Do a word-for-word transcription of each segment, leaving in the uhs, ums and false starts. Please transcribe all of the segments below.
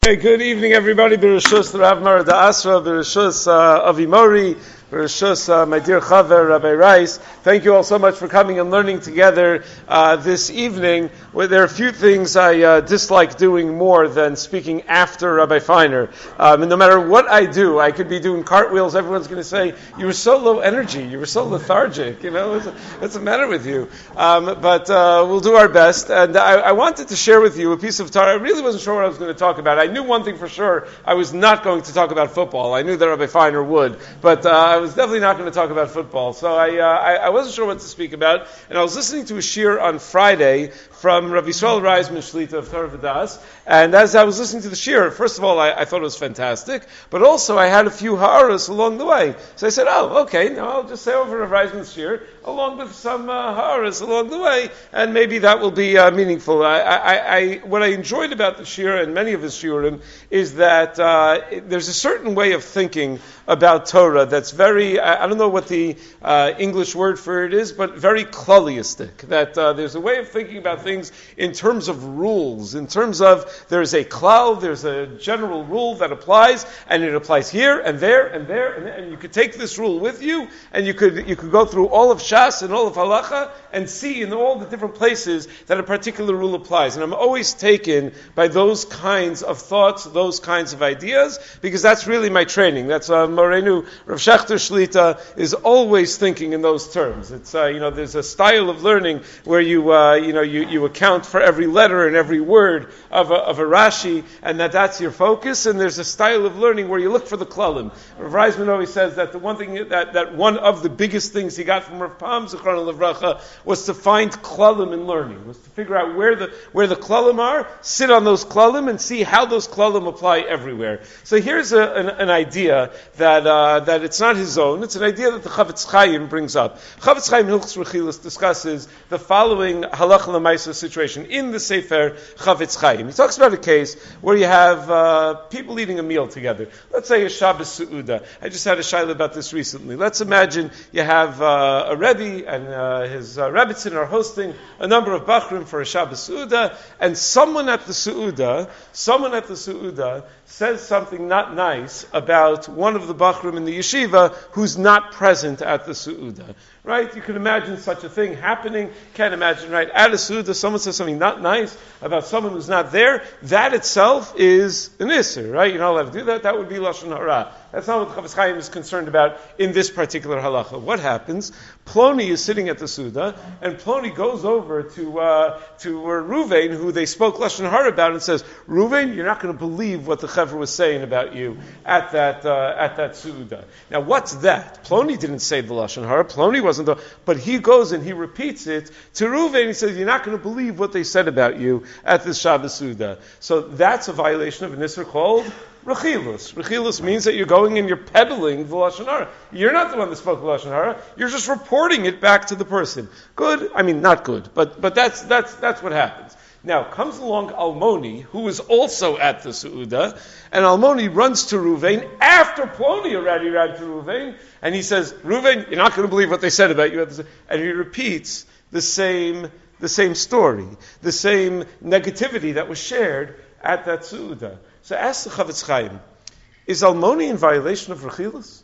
Hey, good evening, everybody. B'Rishus Rav Mara Asra, B'Rishus uh, Avi Mori, B'Rishus uh, my dear Chaver Rabbi Rice. Thank you all so much for coming and learning together uh, this evening. Well, there are a few things I uh, dislike doing more than speaking after Rabbi Feiner. Um, and no matter what I do, I could be doing cartwheels. Everyone's going to say, "You were so low energy. You were so lethargic. You know, what's, what's the matter with you?" Um, but uh, we'll do our best. And I, I wanted to share with you a piece of Torah. I really wasn't sure what I was going to talk about. I I knew one thing for sure. I was not going to talk about football. I knew that Rabbi Feiner would, but uh, I was definitely not going to talk about football. So I, uh, I I wasn't sure what to speak about, and I was listening to a shir on Friday from Rabbi Yisrael Reisman Shlita of Torah V'das, and as I was listening to the shir, first of all, I, I thought it was fantastic, but also I had a few ha'aras along the way. So I said, oh, okay, now I'll just say over Rabbi Reisman's shir, along with some uh, ha'aras along the way, and maybe that will be uh, meaningful. I, I, I, what I enjoyed about the shir and many of his shiurim is that uh, there's a certain way of thinking about Torah that's very, I, I don't know what the uh, English word for it is, but very klaliistic. That uh, there's a way of thinking about things in terms of rules, in terms of there's a klal, there's a general rule that applies, and it applies here and there and there, and, and you could take this rule with you, and you could you could go through all of Shas and all of Halacha and see in all the different places that a particular rule applies. And I'm always taken by those kinds of thoughts, those kinds of ideas, because that's really my training. That's uh, Morenu Rav Shechter Shlita is always thinking in those terms. It's uh, you know there's a style of learning where you uh, you know you, you account for every letter and every word of a, of a Rashi, and that that's your focus. And there's a style of learning where you look for the klalim. Rav Reisman always says that the one thing that that one of the biggest things he got from Rav Pam Zichrono Livracha was to find klalim in learning, was to figure out where the where the klalim are, sit on those klalim, and see how those klalim apply everywhere. So here's a, an, an idea that uh, that it's not his own. It's an idea that the Chavetz Chaim brings up. Chavetz Chaim Hilchos Rechilas discusses the following halacha l'maisa situation in the Sefer Chavetz Chaim. He talks about a case where you have uh, people eating a meal together. Let's say a Shabbos Su'uda. I just had a shayla about this recently. Let's imagine you have uh, a Rebbe and uh, his uh, Rebbitzin are hosting a number of Bachrim for a Shabbos Su'uda, and someone at the Su'uda, someone at the Su'uda says something not nice about one of the Bachrim in the yeshiva who's not present at the Su'uda. Right? You can imagine such a thing happening. Can't imagine, right? At a Su'uda, someone says something not nice about someone who's not there. That itself is an Isser, right? You're not allowed to do that. That would be Lashon Hara. That's not what the Chavetz Chaim is concerned about in this particular halacha. What happens? Ploni is sitting at the Suda, and Ploni goes over to uh, to uh, Ruvain, who they spoke Lashon Hara about, and says, Ruvain, you're not going to believe what the Chaver was saying about you at that uh, at that Suda. Now, what's that? Ploni didn't say the Lashon Hara. Ploni wasn't, the, but he goes and he repeats it to Ruvain. He says, you're not going to believe what they said about you at this Shabbos Suda. So that's a violation of an Isser called Rechilus. Rechilus means that you're going and you're peddling the Lashon Hara. You're not the one that spoke the Lashon Hara. You're just reporting it back to the person. Good? I mean, not good, but but that's that's that's what happens. Now, comes along Almoni, who is also at the Su'uda, and Almoni runs to Ruvain after Ploni already ran to Ruvain, and he says, Ruvain, you're not going to believe what they said about you at the Su'uda. And he repeats the same the same story, the same negativity that was shared at that Su'uda. So ask the Chavetz Chaim, is Almoni in violation of Rechilus?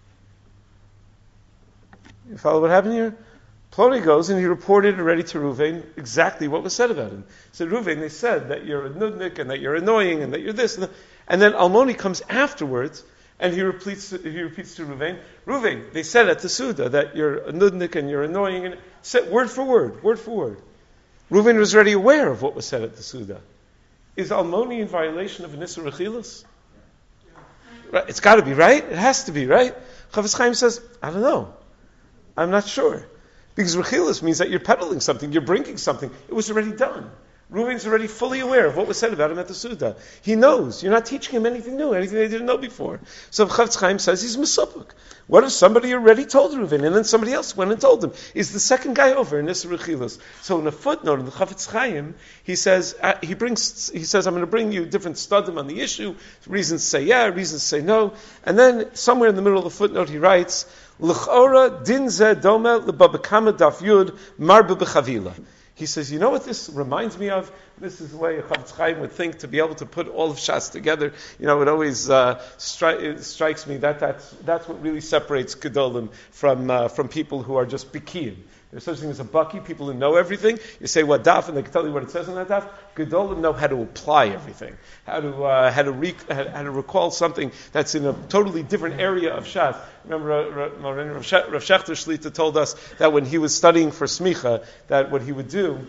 You follow what happened here? Ploni goes and he reported already to Ruvain exactly what was said about him. He said, Ruvain, they said that you're a nudnik and that you're annoying and that you're this and that. And then Almoni comes afterwards and he repeats, he repeats to Ruvain, Ruvain, they said at the Suda that you're a nudnik and you're annoying, and said word for word, word for word. Ruvain was already aware of what was said at the Suda. Is Almoni in violation of Nisur Rechilus? Right, it's got to be, right? It has to be, right? Chavetz Chaim says, I don't know. I'm not sure. Because Rechilus means that you're peddling something, you're bringing something. It was already done. Reuven's already fully aware of what was said about him at the Suda. He knows. You're not teaching him anything new, anything they didn't know before. So Chavetz Chaim says he's Mesupuk. What if somebody already told Reuven and then somebody else went and told him? Is the second guy over in Nisur Rechilus? So in a footnote in the Chavetz Chaim, he says uh, he brings he says I'm going to bring you different studim on the issue. Reasons say yeah, reasons say no, and then somewhere in the middle of the footnote he writes L'chora din ze dome lebabakama daf yud marba b'chavila. He says, you know what this reminds me of? This is the way a Chafetz Chaim would think, to be able to put all of Shas together. You know, it always uh, stri- it strikes me that that's, that's what really separates Gedolim from, uh, from people who are just Bikiyim. There's such a thing as a Baki, people who know everything. You say what daf, and they can tell you what it says on that daf. Gedolim know how to apply everything, how to uh, how to re- how to recall something that's in a totally different area of Shas. Remember, uh, Rav Shechter Shlita told us that when he was studying for Smicha, that what he would do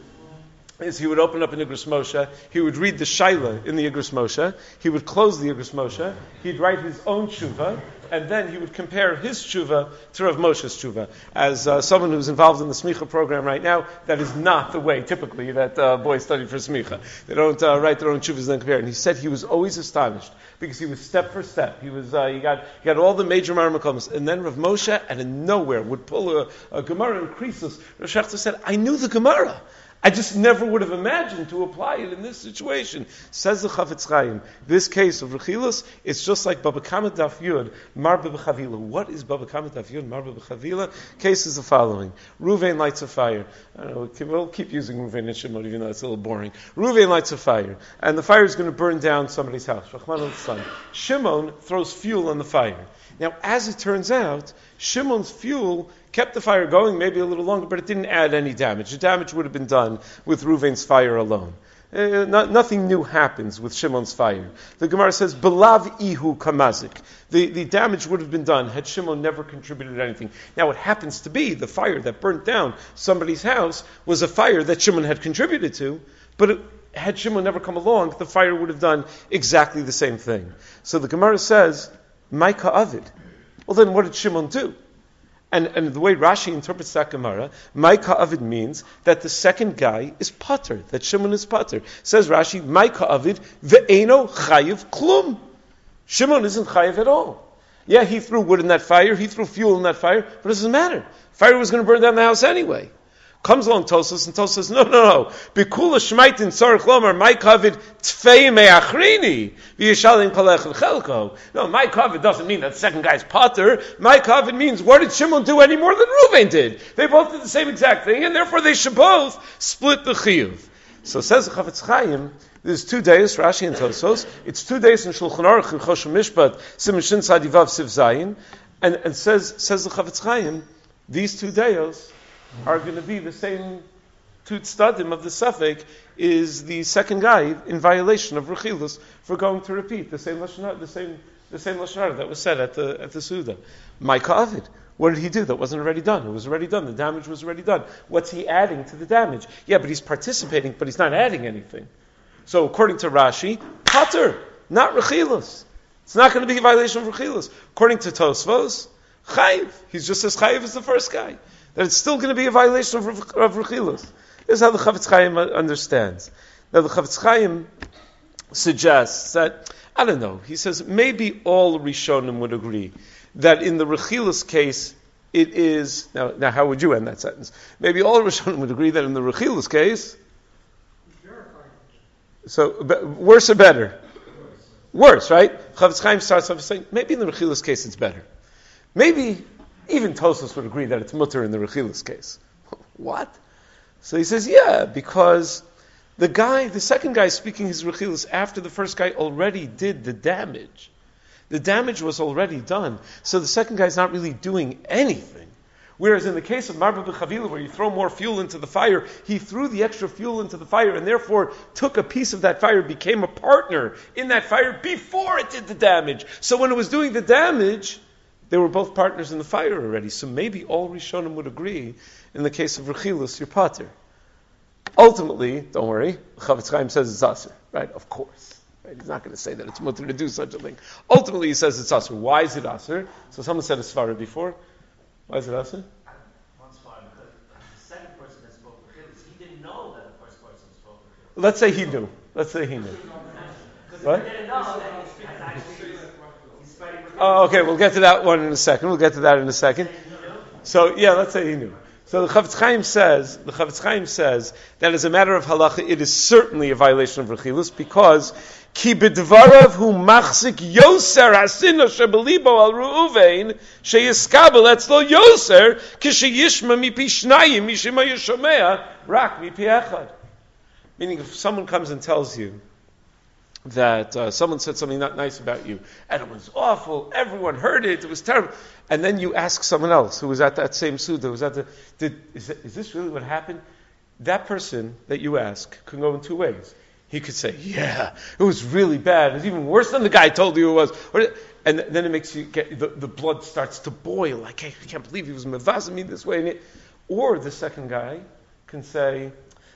is he would open up an Igros Moshe, he would read the Shaila in the Igros Moshe, he would close the Igros Moshe, he'd write his own tshuva, and then he would compare his tshuva to Rav Moshe's tshuva. As uh, someone who's involved in the Smicha program right now, that is not the way, typically, that uh, boys study for Smicha. They don't uh, write their own tshuvas and then compare. And he said he was always astonished, because he was step for step. He was uh, he got he got all the major Maramakomas. And then Rav Moshe, out of nowhere, would pull a, a Gemara in Krisos. Rav Shechter said, I knew the Gemara. I just never would have imagined to apply it in this situation. Says the Chafetz Chaim, this case of Rechilus, it's just like Baba Kama Daf Yud, Marba B'Chavila. What is Baba Kama Daf Yud, Marba B'Chavila? Case is the following. Ruvain lights a fire. I don't know, we'll keep using Ruvain and Shimon, even though it's a little boring. Ruvain lights a fire, and the fire is going to burn down somebody's house. Rachman al-Tzlan. Shimon throws fuel on the fire. Now, as it turns out, Shimon's fuel kept the fire going maybe a little longer, but it didn't add any damage. The damage would have been done with Ruvain's fire alone. Uh, not, nothing new happens with Shimon's fire. The Gemara says, Belav ihu kamazik. The, the damage would have been done had Shimon never contributed anything. Now, it happens to be the fire that burnt down somebody's house was a fire that Shimon had contributed to, but it, had Shimon never come along, the fire would have done exactly the same thing. So the Gemara says, Maika Avid. Well, then what did Shimon do? And, and the way Rashi interprets that Gemara, Maika Avid means that the second guy is Pater, that Shimon is Pater. Says Rashi, Maika Avid, ve'eno chayiv klum. Shimon isn't chayiv at all. Yeah, he threw wood in that fire, he threw fuel in that fire, but it doesn't matter. Fire was going to burn down the house anyway. Comes along Tosas, and Tosas says, no, no, no. Bikula shmaitin tzarich lomar, my kavid tfei me'achrini, v'yishalim kalech l'chelko. No, my kavid doesn't mean that the second guy's potter. My kavid means, what did Shimon do any more than Reuven did? They both did the same exact thing, and therefore they should both split the chiyuv. So says the Chafetz Chaim, there's two days, Rashi and Tosos. It's two days in Shulchan Aruch in Choshen Mishpat, Siman Shin Sadivav Siv Zayin, and, and says, says the Chafetz Chaim, these two days are going to be the same two tztadim of the suffix is the second guy in violation of Rechilus for going to repeat the same lashon, the same the same lashon hara that was said at the at the Suda. Maika Avid. What did he do that wasn't already done? It was already done. The damage was already done. What's he adding to the damage? Yeah, but he's participating, but he's not adding anything. So according to Rashi, Pater, not Rechilus. It's not going to be a violation of Rechilus. According to Tosfos, Chayiv. He's just as Chayiv as the first guy. That it's still going to be a violation of, of Rechilus. This is how the Chafetz Chaim understands. Now the Chafetz Chaim suggests that, I don't know, he says maybe all Rishonim would agree that in the Rechilus case, it is, now, now how would you end that sentence? Maybe all Rishonim would agree that in the Rechilus case, so be, worse or better? Worse, right? Chafetz Chaim starts off saying, maybe in the Rechilus case it's better. Maybe even Tosfos would agree that it's mutter in the Rechilus case. What? So he says, yeah, because the guy, the second guy speaking his Rechilus after the first guy already did the damage. The damage was already done. So the second guy's not really doing anything. Whereas in the case of Marba B'Chavila, where you throw more fuel into the fire, he threw the extra fuel into the fire and therefore took a piece of that fire, became a partner in that fire before it did the damage. So when it was doing the damage, they were both partners in the fire already. So maybe all Rishonim would agree, in the case of Rechilus, you're Pater. Ultimately, don't worry, Chafetz Chaim says it's Aser, right? Of course. Right? He's not going to say that it's mutter to do such a thing. Ultimately, he says it's Aser. Why is it Aser? So someone said a Svara before. Why is it Aser? One Svara, because the second person that spoke Rechilus, he didn't know that the first person spoke Rechilus. Let's say he knew. Let's say he knew. What? He didn't know that he's actually... Oh, okay, we'll get to that one in a second. We'll get to that in a second. So, yeah, let's say he knew. So the Chavetz Chaim says, the Chavetz Chaim says that as a matter of halacha, it is certainly a violation of Rechilus because ki b'dvarav hu machzik yoser hasina shebelibo al Reuven sheyiskabel etzlo yoser kisheyishma mipi shnayim mishima yishomea rak mipi echad. Meaning, if someone comes and tells you that uh, someone said something not nice about you, and it was awful, everyone heard it, it was terrible, and then you ask someone else who was at that same suda, who was at the, did, is, that, is this really what happened? That person that you ask can go in two ways. He could say, yeah, it was really bad, it was even worse than the guy told you it was, and then it makes you get, the, the blood starts to boil, like, I can't believe he was mevazing me this way, and it, or the second guy can say,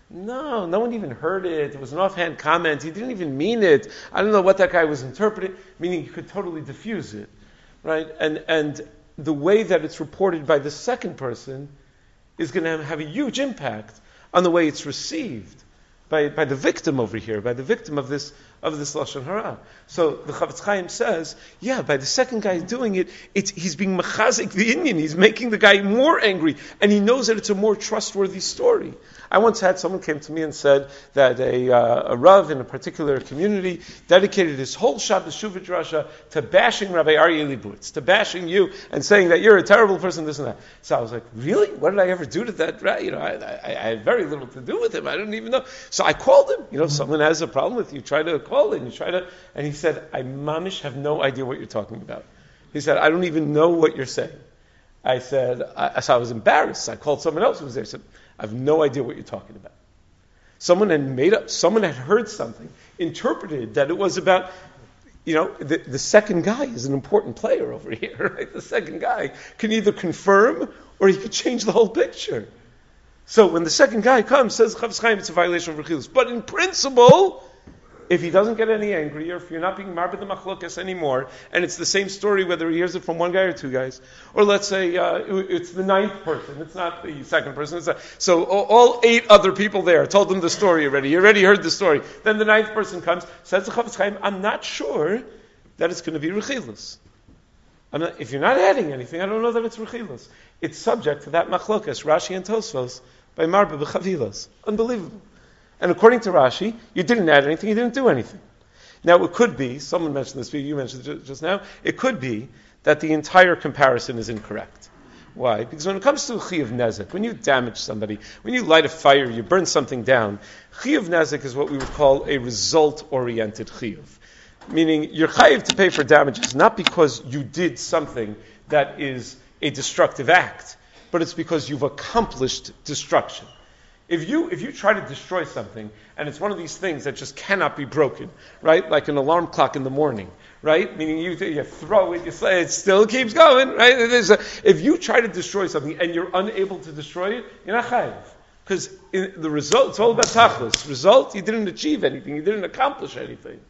no, no one even heard it. It was an offhand comment. He didn't even mean it. I don't know what that guy was interpreting. Meaning, you could totally diffuse it, right? And and the way that it's reported by the second person is going to have a huge impact on the way it's received by by the victim over here, by the victim of this of this lashon hara. So the Chavetz Chaim says, yeah, by the second guy doing it, it's he's being mechazik the Indian. He's making the guy more angry, and he knows that it's a more trustworthy story. I once had someone came to me and said that a, uh, a Rav in a particular community dedicated his whole Shabbos Shuvah Drasha to bashing Rabbi Aryeh Leibowitz, to bashing you and saying that you're a terrible person, this and that. So I was like, really? What did I ever do to that? You know, I, I, I had very little to do with him. I didn't even know. So I called him. You know, someone has a problem with you, try to call him. You try to, and he said, I mamish have no idea what you're talking about. He said, I don't even know what you're saying. I said, I, so I was embarrassed. I called someone else who was there. I said, I have no idea what you're talking about. Someone had made up, someone had heard something, interpreted that it was about, you know, the, the second guy is an important player over here, right? The second guy can either confirm or he could change the whole picture. So when the second guy comes, says Chavetz Chaim, it's a violation of Rechilus. But in principle, if he doesn't get any angrier, if you're not being marbed the machlokas anymore, and it's the same story whether he hears it from one guy or two guys, or let's say uh, it's the ninth person, it's not the second person. It's a, so all eight other people there told him the story already. He already heard the story. Then the ninth person comes, says to Chavetz Chaim, I'm not sure that it's going to be Rechilus. I'm not, if you're not adding anything, I don't know that it's Rechilus. It's subject to that machlokas, Rashi and Tosfos, by marba b'chavilas. Unbelievable. And according to Rashi, you didn't add anything, you didn't do anything. Now it could be, someone mentioned this, you mentioned it just now, it could be that the entire comparison is incorrect. Why? Because when it comes to chiyuv nezek, when you damage somebody, when you light a fire, you burn something down, chiyuv nezek is what we would call a result-oriented chiyuv. Meaning, you're chayiv to pay for damages, not because you did something that is a destructive act, but it's because you've accomplished destruction. If you if you try to destroy something, and it's one of these things that just cannot be broken, right? Like an alarm clock in the morning, right? Meaning you you throw it, you say it still keeps going, right? It is a, if you try to destroy something and you're unable to destroy it, you're not chayiv. Because the result, it's all about tachlis. Result, you didn't achieve anything, you didn't accomplish anything.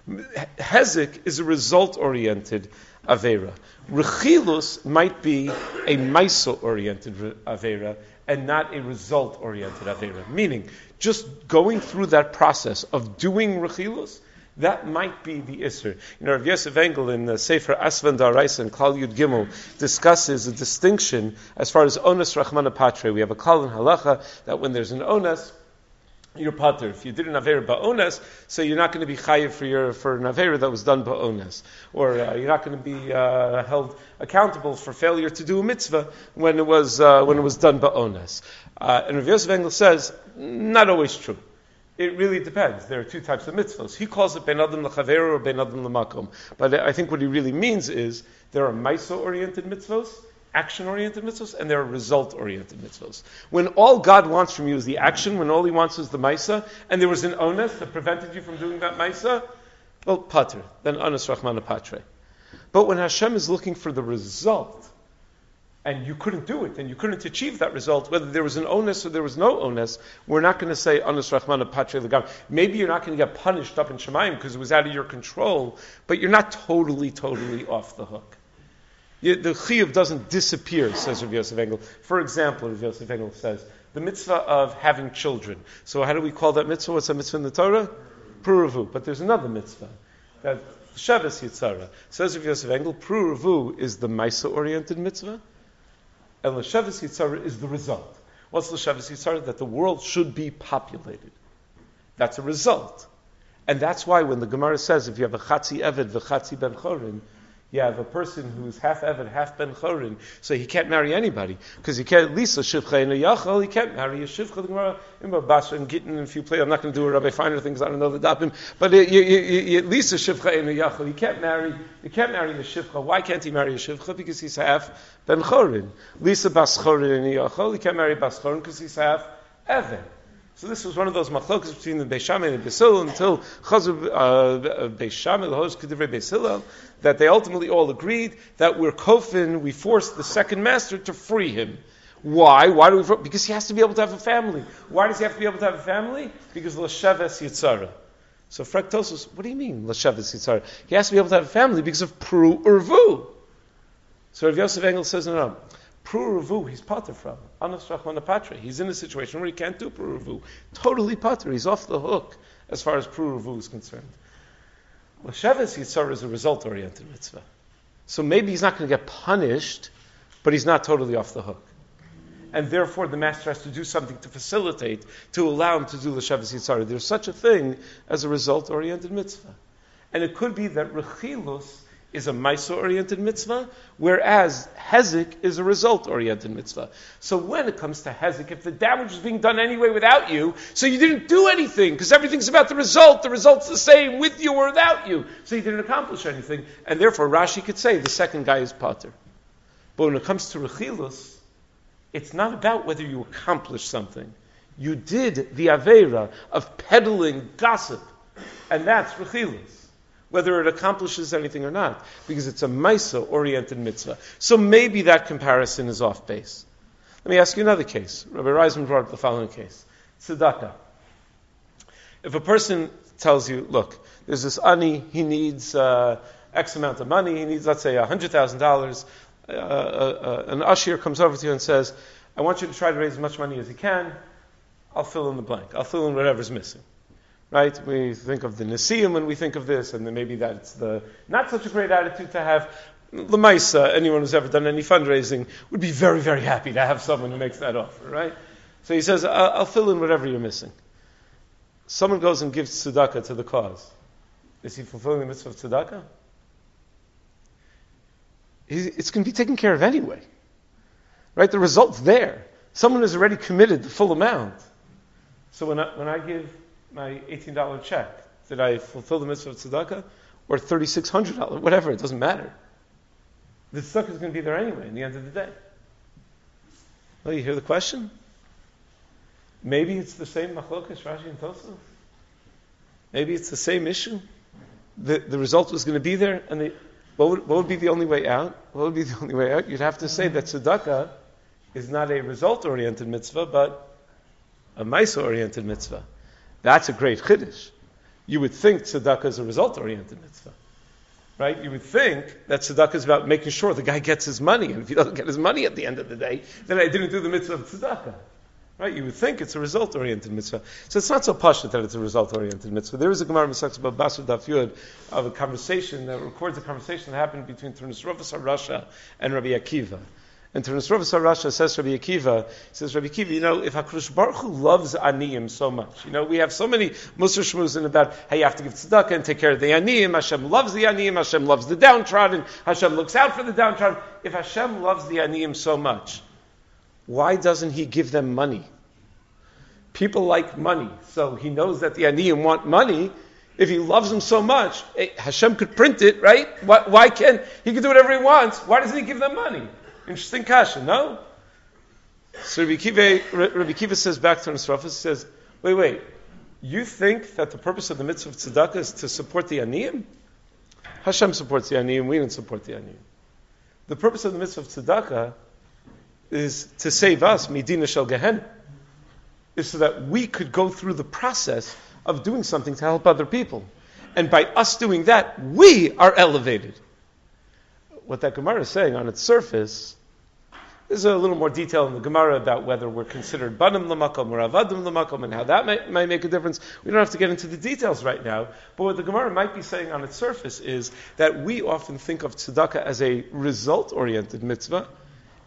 Hezek is a result-oriented avera. Rechilus might be a maisa-oriented avera, and not a result-oriented avera. Meaning, just going through that process of doing rechilus, that might be the isser. You know, Rav Yosef Engel in the Sefer Asvan Daraisa and Klal Yud Gimel discusses a distinction as far as onas rachmana patre. We have a klal in halacha that when there's an onas, you're pater. If you did an avera ba'ones, so you're not going to be chayiv for your for an avera that was done ba'ones, or uh, you're not going to be uh, held accountable for failure to do a mitzvah when it was uh, when it was done ba'ones. Uh, and Rav Yosef Engel says, not always true. It really depends. There are two types of mitzvahs. He calls it ben adam l'chavera or ben adam l'makom. But I think what he really means is there are maisa-oriented mitzvahs, action-oriented mitzvahs, and there are result-oriented mitzvahs. When all God wants from you is the action, when all He wants is the maisa, and there was an onus that prevented you from doing that maisa, well, pater, then onus rachmana patre. But when Hashem is looking for the result, and you couldn't do it, and you couldn't achieve that result, whether there was an onus or there was no onus, we're not going to say onus rachmana patre l'gam. Maybe you're not going to get punished up in Shemayim because it was out of your control, but you're not totally, totally off the hook. The chiyuv doesn't disappear, says Rav Yosef Engel. For example, Rav Yosef Engel says, the mitzvah of having children. So how do we call that mitzvah? What's that mitzvah in the Torah? Pruravu. But there's another mitzvah, that Sheves Yitzara. Says Rav Yosef Engel, Pruravu is the Maisa-oriented mitzvah, And l'sheves yitzara is the result. What's l'sheves yitzara? That the world should be populated. That's a result. And that's why when the Gemara says, if you have a chatzi eved v'chatzi ben chorin, you have a person who's half eved, half ben chorin, so he can't marry anybody, because he can't, at least a shivcha and a yachal, he can't marry a shivcha. The Gemara, in Basra and Gittin, if you play, I'm not going to do a Rabbi Feiner things, I don't know the dapim, but it, you, you, you, at least a shivcha and a yachal, he can't marry, he can't marry a shivcha. Why can't he marry a shivcha? Because he's half ben chorin. Lisa bas chorin and a yachal, he can't marry bas chorin because he's half eved. So this was one of those machlokas between the Beis Shammai and the Beis Hillel until Chazar uh, Beis Shammai, the host Kedivrei Beis Hillel, that they ultimately all agreed that we're kofin, we forced the second master to free him. Why? Why do we? Because he has to be able to have a family. Why does he have to be able to have a family? Because l'sheves yitzara. So Fraktosos, what do you mean l'sheves yitzara? He has to be able to have a family because of pru urvu. So Rav Yosef Engel says no, no. Pru urvu, he's pater from. Anas Rachmana Patra. He's in a situation where he can't do pru urvu. Totally pater. He's off the hook as far as pru urvu is concerned. L'sheves yitzara is a result-oriented mitzvah. So maybe he's not going to get punished, but he's not totally off the hook. And therefore the master has to do something to facilitate, to allow him to do l'sheves yitzara. There's such a thing as a result-oriented mitzvah. And it could be that rechilus is a Maisa-oriented mitzvah, whereas Hezek is a result-oriented mitzvah. So when it comes to Hezek, if the damage is being done anyway without you, so you didn't do anything, because everything's about the result, the result's the same with you or without you, so you didn't accomplish anything, and therefore Rashi could say the second guy is pater. But when it comes to Rechilus, it's not about whether you accomplished something. You did the Aveira of peddling gossip, and that's Rechilus, whether it accomplishes anything or not, because it's a Maisa-oriented mitzvah. So maybe that comparison is off base. Let me ask you another case. Rabbi Reisman brought up the following case. Tzedakah. If a person tells you, look, there's this ani, he needs uh, X amount of money, he needs, let's say, one hundred thousand dollars, uh, uh, uh, an usher comes over to you and says, I want you to try to raise as much money as you can, I'll fill in the blank, I'll fill in whatever's missing. Right? We think of the Nesiim when we think of this, and then maybe that's the not such a great attitude to have. L'maisa, anyone who's ever done any fundraising would be very, very happy to have someone who makes that offer, right? So he says, I'll, I'll fill in whatever you're missing. Someone goes and gives tzedakah to the cause. Is he fulfilling the mitzvah of tzedakah? He's, it's going to be taken care of anyway. Right? The result's there. Someone has already committed the full amount. So when I, when I give my eighteen dollars check, did I fulfill the mitzvah of tzedakah? Or thirty-six hundred dollars, whatever, it doesn't matter. The tzedakah is going to be there anyway, in the end of the day. Well, you hear the question? Maybe it's the same machlokas, Rashi and Tosafos. Maybe it's the same issue. The, the result was going to be there, and the, what, would, what would be the only way out? What would be the only way out? You'd have to say that tzedakah is not a result-oriented mitzvah, but a maisa-oriented mitzvah. That's a great chiddush. You would think tzedakah is a result-oriented mitzvah. Right? You would think that tzedakah is about making sure the guy gets his money, and if he doesn't get his money at the end of the day, then I didn't do the mitzvah of tzedakah. Right? You would think it's a result-oriented mitzvah. So it's not so pashut that it's a result-oriented mitzvah. There is a Gemara Masechta Bava Basra Daf Yud of a conversation that records a conversation that happened between Turnus Ravas HaRasha and Rabbi Akiva. And Turnus Ravas HaRasha says to Rabbi Akiva, he says, Rabbi Akiva, you know, if HaKadosh Baruch Hu loves aniyim so much, you know, we have so many Musar Shmuzin about how you have to give tzedakah and take care of the aniyim. Hashem loves the aniyim. Hashem loves the downtrodden. Hashem looks out for the downtrodden. If Hashem loves the aniyim so much, why doesn't He give them money? People like money, so He knows that the aniyim want money. If He loves them so much, Hashem could print it, right? Why, why can't He can do whatever He wants? Why doesn't He give them money? Interesting kasha, no? So Rabbi Kiva, Rabbi Kiva says back to Nisrafas, he says, wait, wait, you think that the purpose of the mitzvah of tzedakah is to support the aniyim? Hashem supports the aniyim, we didn't support the aniyim. The purpose of the mitzvah of tzedakah is to save us, midina shel Gehenna, is so that we could go through the process of doing something to help other people. And by us doing that, we are elevated. What that Gemara is saying on its surface, there's a little more detail in the Gemara about whether we're considered banim l'makom or avadim l'makom and how that might, might make a difference. We don't have to get into the details right now, but what the Gemara might be saying on its surface is that we often think of tzedakah as a result-oriented mitzvah,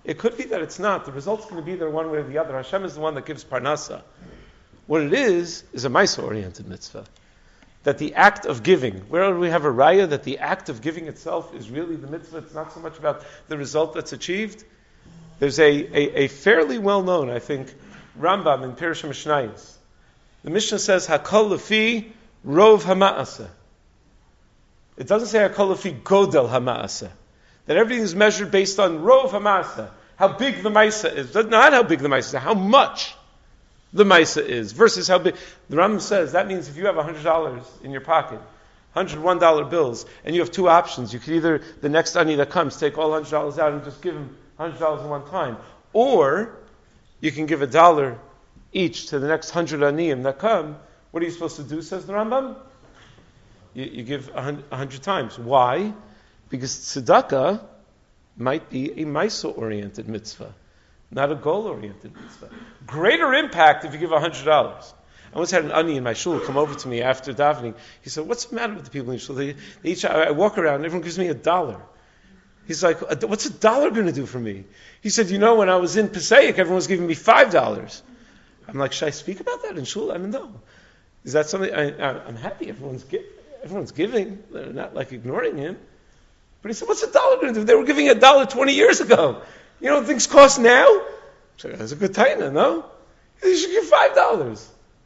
It could be that it's not. The result's going to be there one way or the other. Hashem is the one that gives parnasa. What it is, is a Maisa-oriented mitzvah. That the act of giving, where do we have a raya that the act of giving itself is really the mitzvah? It's not so much about the result that's achieved. There's a, a, a fairly well-known, I think, Rambam in Pirush Mishnayos. The Mishnah says, Hakol lefi rov hama'aseh. It doesn't say Hakol lefi godel hama'aseh. That everything is measured based on rov hama'aseh. How big the Maisa is. Not how big the Maisa is, how much the Maisa is, versus how big. The Rambam says, that means if you have one hundred dollars in your pocket, one hundred one dollar bills, and you have two options. You could either, the next ani that comes, take all one hundred dollars out and just give him one hundred dollars at one time. Or, you can give a dollar each to the next one hundred aniyim that come. What are you supposed to do, says the Rambam? You, you give one hundred times. Why? Because tzedakah might be a Maisa-oriented mitzvah, not a goal-oriented mitzvah. Greater impact if you give one hundred dollars. I once had an ani in my shul come over to me after davening. He said, "What's the matter with the people in shul? They, they each, I, I walk around and everyone gives me a dollar." He's like, "What's a dollar going to do for me?" He said, "You know, when I was in Passaic, everyone was giving me five dollars." I'm like, "Should I speak about that in shul?" I don't know. Is that something? I, I, I'm happy everyone's gi- everyone's giving. They're not like ignoring him. But he said, "What's a dollar going to do? They were giving a dollar twenty years ago. You know what things cost now?" So that's a good taina, no? You should give five dollars.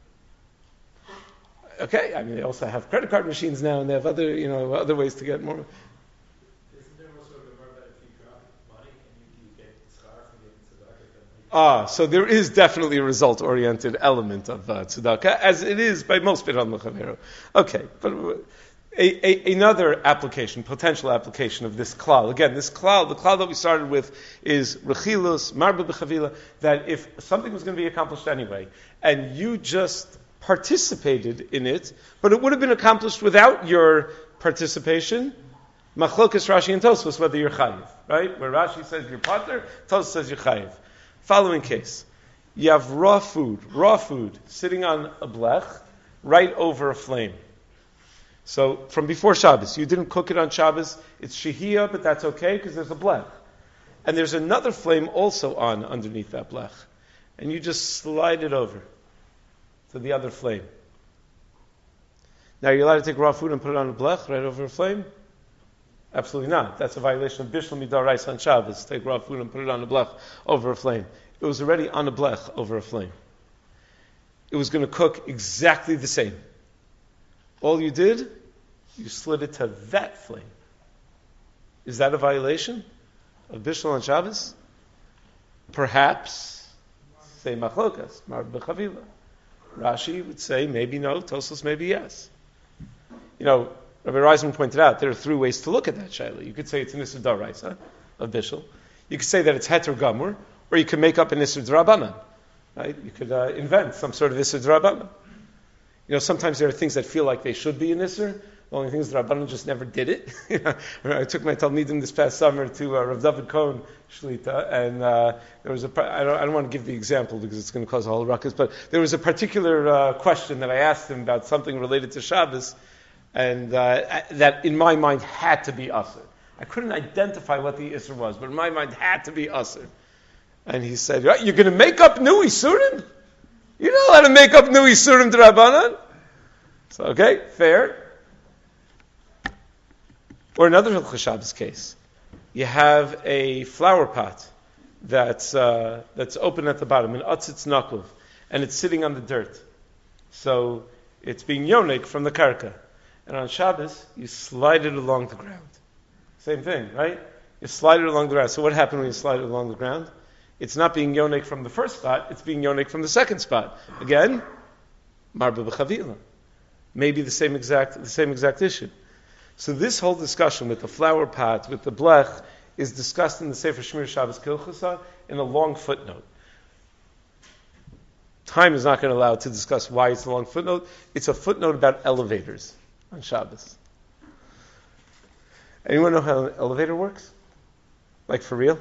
Okay, I mean they also have credit card machines now, and they have other, you know, other ways to get more. Isn't there also a gemara that if you drop money and you, you get tzedakah from giving tzedakah? Ah, so there is definitely a result-oriented element of uh, tzedakah, as it is by most Beit HaMechavero. Okay, but a, a, another application, potential application of this klal. Again, this klal, the klal that we started with is rechilus, marba b'chavila, that if something was going to be accomplished anyway, and you just participated in it, but it would have been accomplished without your participation, machlokas Rashi and Tosfos, whether you're chayiv, right? Where Rashi says you're partner, Tosfos says you're chayiv. Following case, you have raw food, raw food, sitting on a blech, right over a flame. So, from before Shabbos, you didn't cook it on Shabbos, it's shehiyah, but that's okay, because there's a blech. And there's another flame also on underneath that blech. And you just slide it over to the other flame. Now, are you allowed to take raw food and put it on a blech, right over a flame? Absolutely not. That's a violation of Bishul Midaraisa on Shabbos. Take raw food and put it on a blech over a flame. It was already on a blech over a flame. It was going to cook exactly the same. All you did, you slid it to that flame. Is that a violation of Bishul on Shabbos? Perhaps, say machlokas, mar b'chavila. Rashi would say maybe no, Tosfos maybe yes. You know, Rabbi Reisman pointed out there are three ways to look at that shayla. You could say it's an Isser D'Oraisa of Bishul. You could say that it's Heter Gamur, or you could make up an Isser D'Rabanan. Right? You could uh, invent some sort of Isser D'Rabanan. You know, sometimes there are things that feel like they should be in Isser. The only thing is the Rabbanan just never did it. You know, I took my Talmidim this past summer to uh, Rav David Cohen Shlita, and uh, there was a. I don't, I don't want to give the example because it's going to cause a whole ruckus, but there was a particular uh, question that I asked him about something related to Shabbos, and uh, that in my mind had to be Asr. I couldn't identify what the Isser was, but in my mind had to be Asr. And he said, "You're going to make up new Isurim? You're not allowed to make up new Isurim to Rabbanan." So, okay, fair. Or another Hilchos Shabbos case. You have a flower pot that's uh, that's open at the bottom, an atzitz nakov, and it's sitting on the dirt. So it's being yonik from the karka. And on Shabbos, you slide it along the ground. Same thing, right? You slide it along the ground. So what happened when you slide it along the ground? It's not being yonik from the first spot, it's being yonik from the second spot. Again, marba b'chavila. Maybe the same exact the same exact issue. So this whole discussion with the flower pot, with the blech, is discussed in the Sefer Shmir Shabbos Kilchusa in a long footnote. Time is not going to allow to discuss why it's a long footnote. It's a footnote about elevators on Shabbos. Anyone know how an elevator works? Like for real?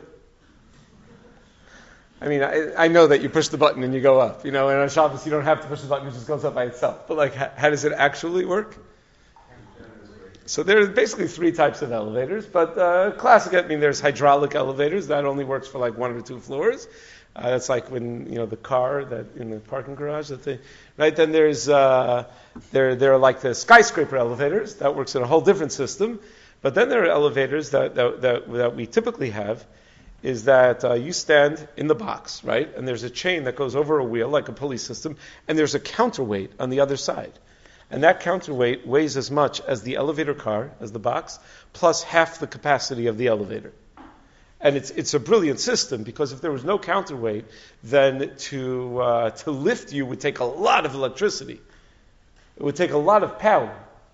I mean, I, I know that you push the button and you go up, you know, and on Shabbos you don't have to push the button, it just goes up by itself. But like, how, how does it actually work? So there are basically three types of elevators, but uh, classic, I mean, there's hydraulic elevators. That only works for like one or two floors. Uh, that's like when, you know, the car that in the parking garage, that they, right? Then there's, uh, there, there are like the skyscraper elevators. That works in a whole different system. But then there are elevators that, that, that, that we typically have, is that uh, you stand in the box, right? And there's a chain that goes over a wheel, like a pulley system, and there's a counterweight on the other side. And that counterweight weighs as much as the elevator car, as the box, plus half the capacity of the elevator. And it's it's a brilliant system, because if there was no counterweight, then to uh, to lift you would take a lot of electricity. It would take a lot of power.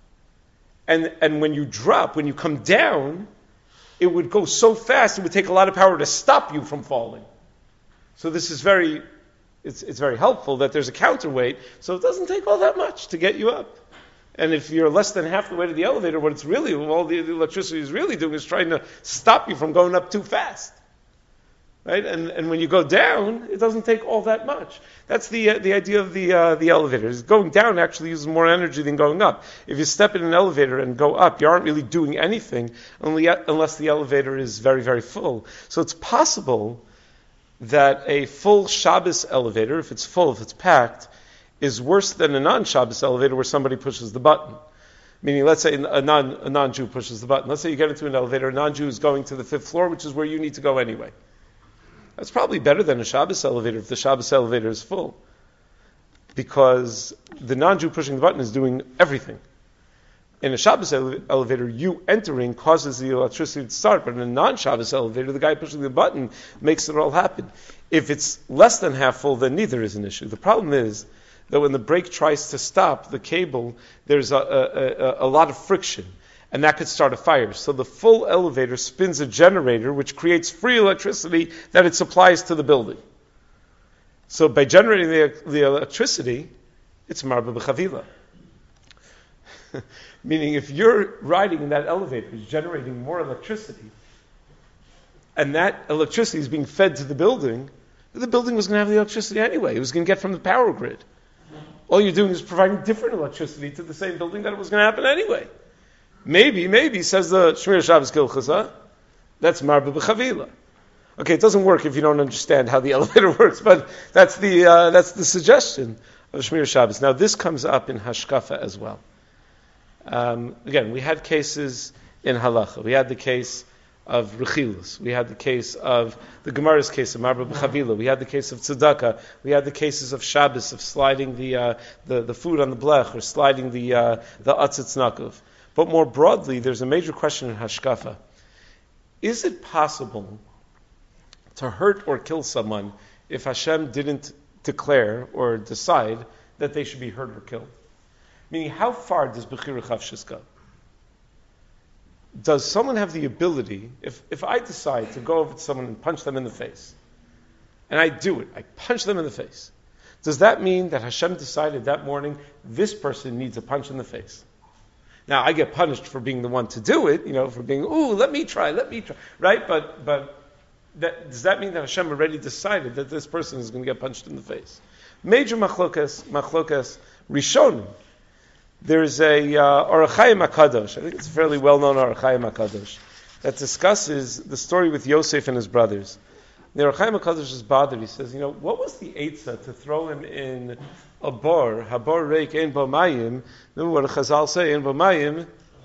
And and when you drop, when you come down, it would go so fast, it would take a lot of power to stop you from falling. So this is very... It's it's very helpful that there's a counterweight, so it doesn't take all that much to get you up. And if you're less than half the weight of the elevator, what it's really, all the, the electricity is really doing is trying to stop you from going up too fast. Right? And and when you go down, it doesn't take all that much. That's the uh, the idea of the uh, the elevator. Is going down actually uses more energy than going up. If you step in an elevator and go up, you aren't really doing anything only unless the elevator is very, very full. So it's possible that a full Shabbos elevator, if it's full, if it's packed, is worse than a non-Shabbos elevator where somebody pushes the button. Meaning, let's say a, non, a non-Jew pushes the button. Let's say you get into an elevator, a non-Jew is going to the fifth floor, which is where you need to go anyway. That's probably better than a Shabbos elevator if the Shabbos elevator is full. Because the non-Jew pushing the button is doing everything. In a Shabbos ele- elevator, you entering causes the electricity to start, but in a non-Shabbos elevator, the guy pushing the button makes it all happen. If it's less than half full, then neither is an issue. The problem is that when the brake tries to stop the cable, there's a, a, a, a lot of friction, and that could start a fire. So the full elevator spins a generator, which creates free electricity that it supplies to the building. So by generating the, the electricity, it's marba b'chavila. Meaning, if you're riding in that elevator, it's generating more electricity, and that electricity is being fed to the building, the building was going to have the electricity anyway. It was going to get from the power grid. All you're doing is providing different electricity to the same building that it was going to happen anyway. Maybe, maybe, says the Shmir Shabbos Gilchasa, that's marba b'chavila. Okay, it doesn't work if you don't understand how the elevator works, but that's the uh, that's the suggestion of Shmir Shabbos. Now, this comes up in Hashkafa as well. Um, again, we had cases in Halacha. We had the case of Rechilus. We had the case of the Gemara's case of Marba B'Chavila. We had the case of Tzedakah. We had the cases of Shabbos, of sliding the uh, the, the food on the blech, or sliding the uh, the Atzitz Nakov. But more broadly, there's a major question in Hashkafa. Is it possible to hurt or kill someone if Hashem didn't declare or decide that they should be hurt or killed? Meaning, how far does Bechira Chavshis go? Does someone have the ability, if, if I decide to go over to someone and punch them in the face, and I do it, I punch them in the face, does that mean that Hashem decided that morning, this person needs a punch in the face? Now, I get punished for being the one to do it, you know, for being, ooh, let me try, let me try, right? But but that, does that mean that Hashem already decided that this person is going to get punched in the face? Major machlokas, machlokas, rishonim. There's a uh, Orach Chaim HaKadosh, I think it's a fairly well-known Orach Chaim HaKadosh, that discusses the story with Yosef and his brothers. The Orach Chaim HaKadosh is bothered. He says, you know, what was the Eitzah to throw him in a bar, Habor Reik Ein Bo Mayim, then what Chazal say, Ein Bo Mayim,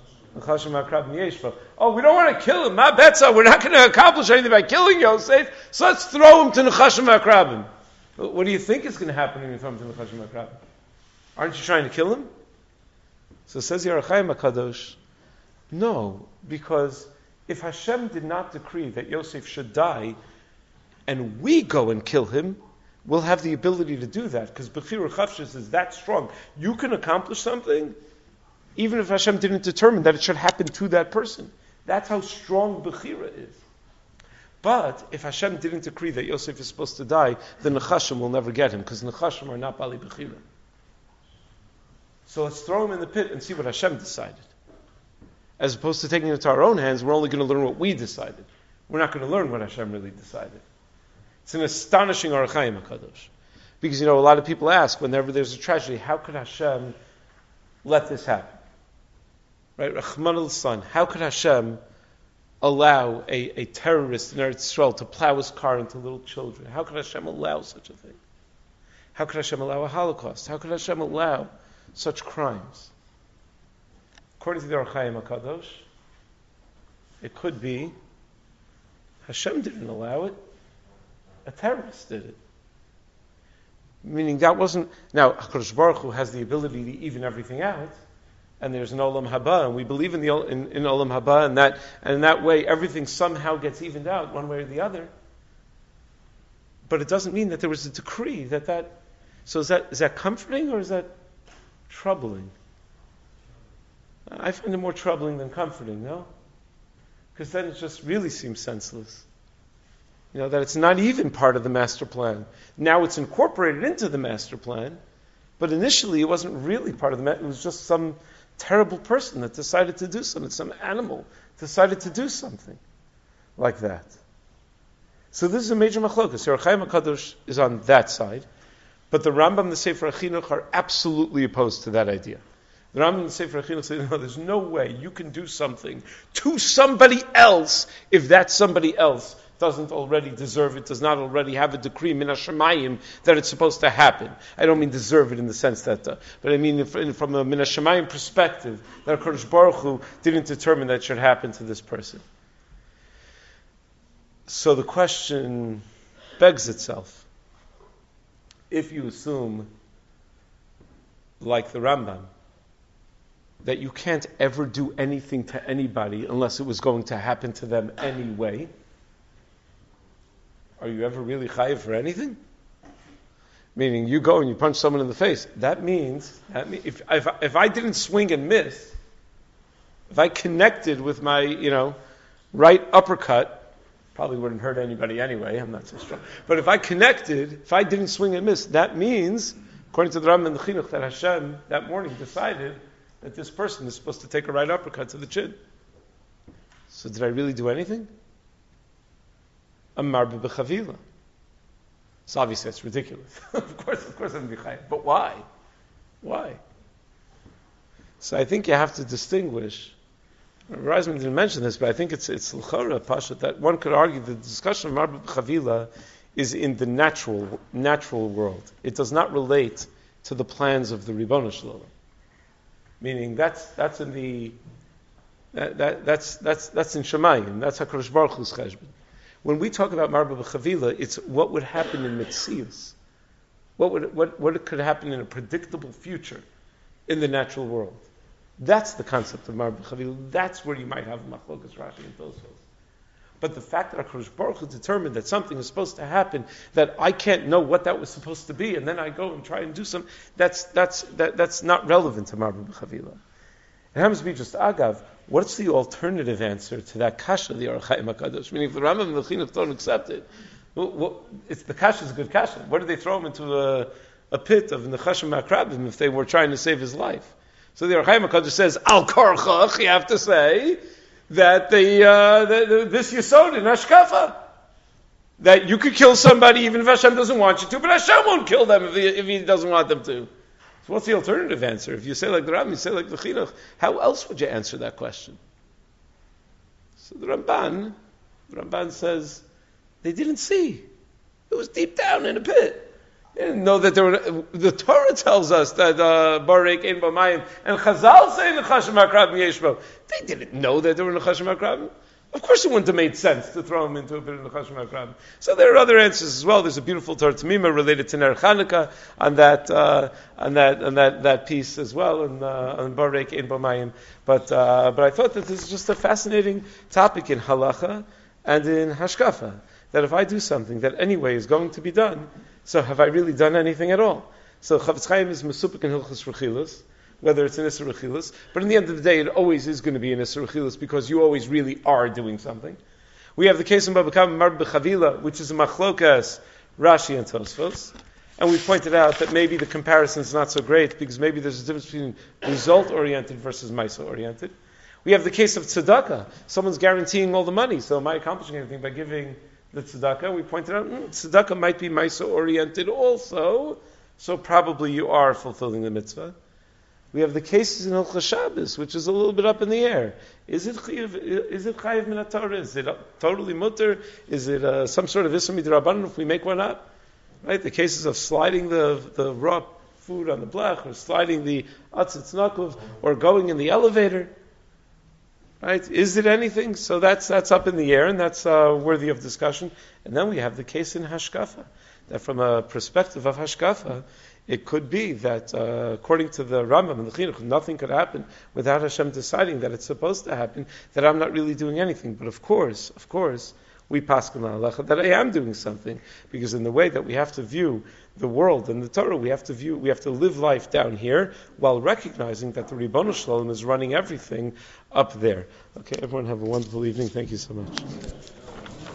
oh, we don't want to kill him, Ma Betza, we're not going to accomplish anything by killing Yosef, so let's throw him to Nechashim HaKrabim. What do you think is going to happen when you throw him to Nechashim HaKrabim? Aren't you trying to kill him? So says the Orach Chaim HaKadosh, no, because if Hashem did not decree that Yosef should die, and we go and kill him, we'll have the ability to do that, because Bechira Chavshis is that strong. You can accomplish something, even if Hashem didn't determine that it should happen to that person. That's how strong Bechira is. But if Hashem didn't decree that Yosef is supposed to die, the Nechashim will never get him, because Nechashim are not Bali Bechira. So let's throw him in the pit and see what Hashem decided. As opposed to taking it into our own hands, we're only going to learn what we decided. We're not going to learn what Hashem really decided. It's an astonishing Orach Chaim HaKadosh. Because, you know, a lot of people ask, whenever there's a tragedy, how could Hashem let this happen? Right? Rahman al-San. How could Hashem allow a, a terrorist in Eretz Yisrael to plow his car into little children? How could Hashem allow such a thing? How could Hashem allow a Holocaust? How could Hashem allow such crimes? According to the Or Chaim HaKadosh, it could be Hashem didn't allow it. A terrorist did it. Meaning that wasn't... Now, HaKadosh Baruch Hu has the ability to even everything out, and there's an Olam Haba, and we believe in the in, in Olam Haba, and that and in that way everything somehow gets evened out one way or the other. But it doesn't mean that there was a decree that that... So is that is that comforting or is that troubling? I find it more troubling than comforting, no? Because then it just really seems senseless. You know, that it's not even part of the master plan. Now it's incorporated into the master plan, but initially it wasn't really part of the master. It was just some terrible person that decided to do something. Some animal decided to do something like that. So this is a major machlokas. Or Chaim HaKadosh is on that side, but the Rambam and the Sefer HaChinuch are absolutely opposed to that idea. The Rambam and the Sefer HaChinuch say, no, there's no way you can do something to somebody else if that somebody else doesn't already deserve it, does not already have a decree min hashamayim that it's supposed to happen. I don't mean deserve it in the sense that, uh, but I mean from a min hashamayim perspective, that HaKadosh Baruch Hu didn't determine that it should happen to this person. So the question begs itself. If you assume, like the Rambam, that you can't ever do anything to anybody unless it was going to happen to them anyway, are you ever really chayiv for anything? Meaning, you go and you punch someone in the face. That means, that mean, if, if if I didn't swing and miss, if I connected with my, you know, right uppercut, probably wouldn't hurt anybody anyway. I'm not so strong. But if I connected, if I didn't swing and miss, that means, according to the Rambam and the Chinuch, that Hashem that morning decided that this person is supposed to take a right uppercut to the chin. So did I really do anything? Amar b'chavila. So obviously that's ridiculous. of course, of course I'm b'chayim. But why? Why? So I think you have to distinguish. Reisman didn't mention this, but I think it's it's l'chora pashat that one could argue that the discussion of Amar b'chavila is in the natural natural world. It does not relate to the plans of the Ribbono Shel Olam. Meaning that's that's in the that, that that's that's that's in Shemayim. That's HaKadosh Baruch Hu's cheshbon. When we talk about Marba b'chavila, it's what would happen in Metzius. What would what what could happen in a predictable future in the natural world. That's the concept of Marba b'chavila. That's where you might have Machlokas Rashi and Tosfos. But the fact that HaKadosh Baruch Hu determined that something is supposed to happen, that I can't know what that was supposed to be, and then I go and try and do something, that's that's that, that's not relevant to Marba b'chavila. It happens to be just agav. What's the alternative answer to that kasha, the Or Chaim HaKadosh? Meaning, if the Rambam and the Chinuch don't accept it, well, well, it's the kasha is a good kasha. What did they throw him into a, a pit of Nechashim Akrabim if they were trying to save his life? So the Or Chaim HaKadosh says, Al Korchach, you have to say that the, uh, the, the this Yesod in Hashkafa, that you could kill somebody even if Hashem doesn't want you to, but Hashem won't kill them if he, if he doesn't want them to. So what's the alternative answer? If you say like the Rambam, you say like the Chinuch, how else would you answer that question? So the Ramban, the Ramban says, they didn't see. It was deep down in a pit. They didn't know that there were, the Torah tells us that Barek ein b'mayim, and Chazal say Nechashim Akrabim yeshbo. They didn't know that there were Nechashim Akrabim. Of course it wouldn't have made sense to throw him into a pit of Nechashim Akrabim. So there are other answers as well. There's a beautiful Torah Tamima related to Ner Chanukah on that, uh, on that, on that, that piece as well, and, uh, on Barek ein b'mayim. But, uh, but I thought that this is just a fascinating topic in Halacha and in Hashkafa. That if I do something that anyway is going to be done, so have I really done anything at all? So Chavetz Chaim is Mesupik in Hilchos Rechilas, whether it's an Isser Rechilas, but in the end of the day, it always is going to be an Isser Rechilas because you always really are doing something. We have the case in Baba Kama Marba b'chavila, which is a Machlokas, Rashi and Tosfos, and we pointed out that maybe the comparison is not so great because maybe there's a difference between result-oriented versus Maisa-oriented. We have the case of tzedakah. Someone's guaranteeing all the money, so am I accomplishing anything by giving the tzedakah? We pointed out mm, tzedakah might be Maisa oriented also, so probably you are fulfilling the mitzvah. We have the cases in Hilchos Shabbos, which is a little bit up in the air. Is it chayiv? Is it chayiv min haTorah? Is it totally mutter? Is it uh, some sort of issur midrabanan if we make one up? Right? The cases of sliding the the raw food on the blech, or sliding the atzitz nakov, or going in the elevator. Right? Is it anything? So that's that's up in the air, and that's uh, worthy of discussion. And then we have the case in Hashkafa, that from a perspective of Hashkafa, it could be that, uh, according to the Rambam and the Chinuch, nothing could happen without Hashem deciding that it's supposed to happen, that I'm not really doing anything. But of course, of course, we paskin halacha that I am doing something, because in the way that we have to view the world and the Torah, we have to view, we have to live life down here while recognizing that the Ribono Shalom is running everything up there. Okay, everyone have a wonderful evening. Thank you so much.